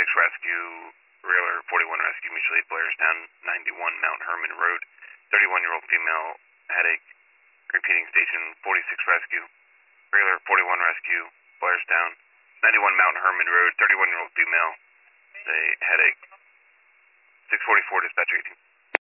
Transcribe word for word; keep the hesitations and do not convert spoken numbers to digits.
forty-six rescue, Railer forty-one rescue, mutual aid Blairstown, ninety-one Mount Herman Road, thirty-one-year-old female, headache, repeating station, forty-six rescue, Railer forty-one rescue, Blairstown, ninety-one Mount Herman Road, thirty-one-year-old female, the headache, six forty-four dispatch eighteen.